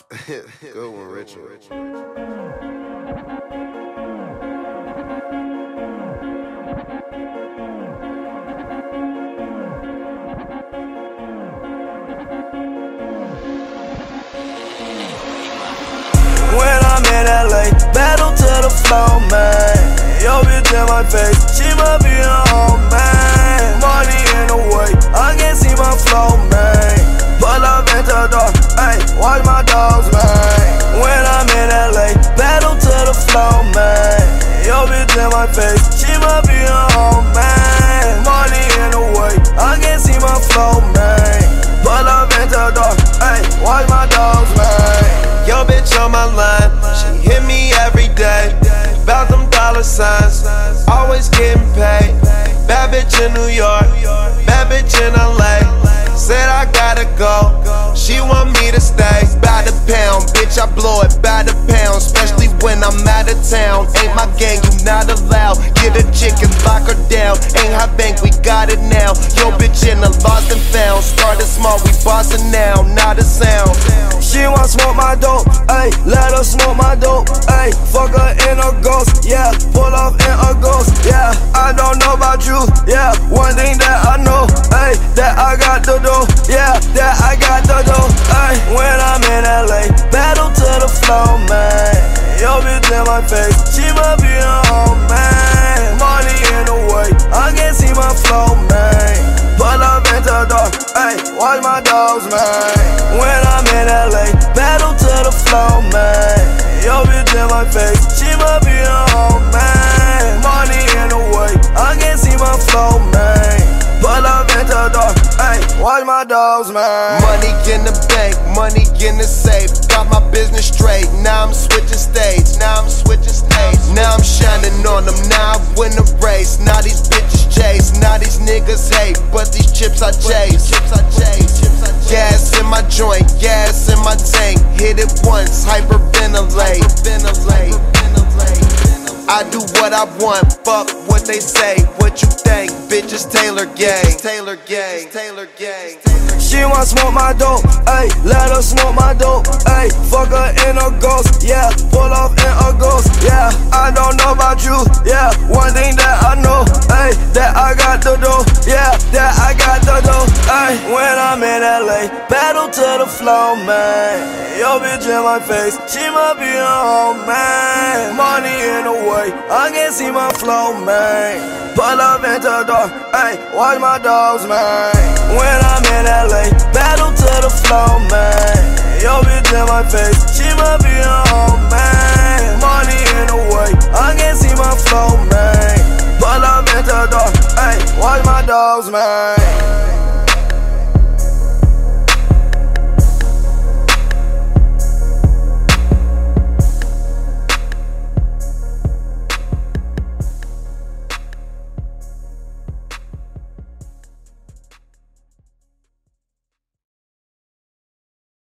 Good one, Richard. When I'm in LA, battle to the floor, man. Yo, bitch in my face, she must be a home, man. Money in the way, I can't see my flow, man. Pull up into the door, ayy, watch my dogs, man. When I'm in LA, battle to the floor, man. Yo, bitch in my face, she must be a home, man. Money in the way, I can't see my flow, man. Pull up into the door, ayy, watch my dogs, man. Yo, bitch on my line, she hit me every day. About them dollar signs, always getting paid. Bad bitch in New York, bad bitch in LA. Said I gotta go, she want me to stay. By the pound, bitch, I blow it by the pound. Especially when I'm out of town. Ain't my gang, you not allowed. Get a chick and lock her down. Ain't hot bank, we got it now. Yo, bitch in the lost and found. Started small, we bossin' now, not a sound. She want smoke my dope, ayy, let her smoke my dope, ayy. Fuck her in a ghost, yeah, pull off in a ghost, yeah. I don't know about you, yeah, one thing that I know, ayy, that I got the dough, yeah, that I got the dough, ayy. When I'm in LA, battle to the floor, man. Yo, bitch in my face, she must be a home, man. Money in the way, I can't see my flow, man. Pull up into the door, ayy, watch my dogs, man. When I'm in LA, battle to the floor, man. Yo, bitch in my face, she must be a home, man. Money in the way, I can't see my flow, man. Pull up into the door, ayy, watch my dogs, man. Money in the bank, money in the safe. Got my business straight, now I'm switching states. Now I'm shining on them, now I win the race. Now these bitches chase, now these niggas hate. But these chips I chase. Gas in my joint, gas in my tank. Hit it once, hyperventilate. I do what I want, fuck what they say. What you think, bitches Taylor gang. She want smoke my dope, ayy, let her smoke my dope, ayy. Fuck her in a ghost, yeah, pull off in a ghost, yeah. I don't know about you, yeah, one thing that I know, ayy, that I got the dough, yeah, that I got the dough, ayy. When I'm in LA, battle to the floor, man. Yo, bitch in my face, she must be a home, man. Money in the way, I can't see my flow, man. Pull up into the door, ayy, watch my dogs, man. When I'm in LA, battle to the floor, man. Yo, bitch in my face, she must be a home, man. Money in the way, I can't see my flow, man. Pull up into the door, ayy, watch my dogs, man.